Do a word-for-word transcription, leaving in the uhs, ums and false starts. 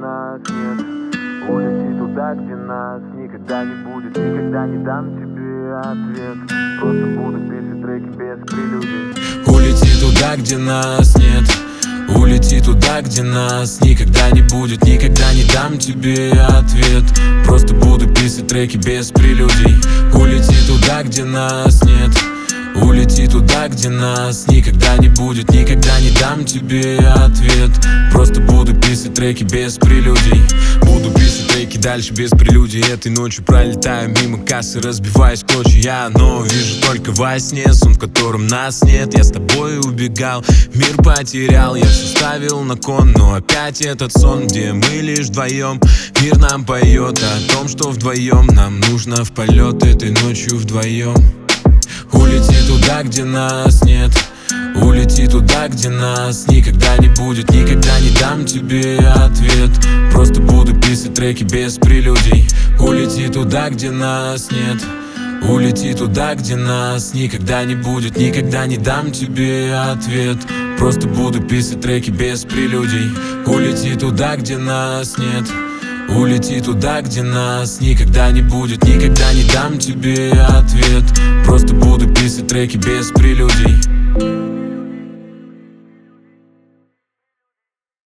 нас нет. Улети туда, где нас никогда не будет. Никогда не дам тебе ответ. Просто буду писать треки без прелюдий. Улети туда, где нас нет. Улети туда, где нас никогда не будет. Никогда не дам тебе ответ. Просто буду писать треки без прелюдий. Улети туда, где нас нет. Улети туда, где нас никогда не будет. Никогда не дам тебе ответ. Просто буду писать треки без прелюдий. Буду писать треки дальше без прелюдий. Этой ночью пролетаю мимо кассы, разбиваясь в клочья. Я но вижу только во сне сон, в котором нас нет. Я с тобой убегал, мир потерял. Я все ставил на кон, но опять этот сон, где мы лишь вдвоем. Мир нам поет о том, что вдвоем нам нужно в полет этой ночью вдвоем. Улети туда, где нас нет. Улети туда, где нас никогда не будет. Никогда не дам тебе ответ. Просто буду писать треки без прелюдий. Улети туда, где нас нет. Улети туда, где нас никогда не будет. Никогда не дам тебе ответ. Просто буду писать треки без прелюдий. Улети туда, где нас нет. Улети туда, где нас никогда не будет. Никогда не дам тебе ответ. Просто буду писать треки без прелюдий.